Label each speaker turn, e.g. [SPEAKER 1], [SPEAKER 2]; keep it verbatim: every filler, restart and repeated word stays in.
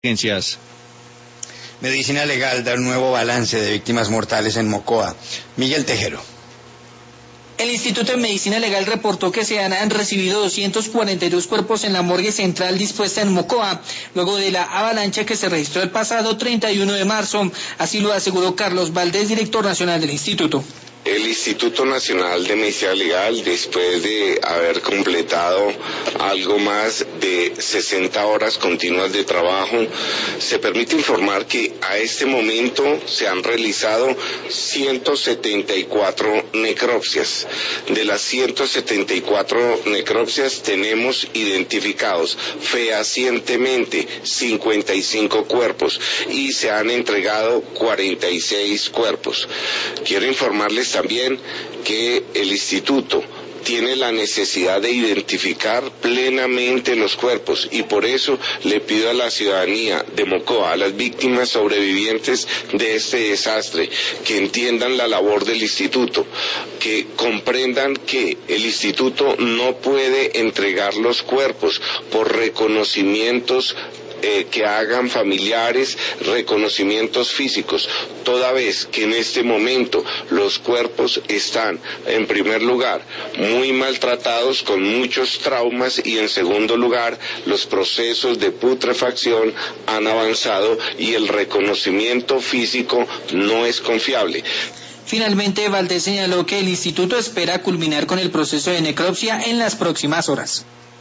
[SPEAKER 1] Ciencias.
[SPEAKER 2] Medicina Legal da un nuevo balance de víctimas mortales en Mocoa. Miguel Tejero.
[SPEAKER 3] El Instituto de Medicina Legal reportó que se han recibido doscientos cuarenta y dos cuerpos en la morgue central dispuesta en Mocoa, luego de la avalancha que se registró el pasado treinta y uno de marzo. Así lo aseguró Carlos Valdés, director nacional del instituto.
[SPEAKER 4] El Instituto Nacional de Medicina Legal, después de haber completado algo más de sesenta horas continuas de trabajo, se permite informar que a este momento se han realizado ciento setenta y cuatro necropsias. De las ciento setenta y cuatro necropsias tenemos identificados fehacientemente cincuenta y cinco cuerpos y se han entregado cuarenta y seis cuerpos. Quiero informarles también que el instituto tiene la necesidad de identificar plenamente los cuerpos y por eso le pido a la ciudadanía de Mocoa, a las víctimas sobrevivientes de este desastre, que entiendan la labor del instituto, que comprendan que el instituto no puede entregar los cuerpos por reconocimientos Eh, que hagan familiares, reconocimientos físicos, toda vez que en este momento los cuerpos están, en primer lugar, muy maltratados, con muchos traumas, y en segundo lugar, los procesos de putrefacción han avanzado y el reconocimiento físico no es confiable.
[SPEAKER 3] Finalmente, Valdés señaló que el instituto espera culminar con el proceso de necropsia en las próximas horas.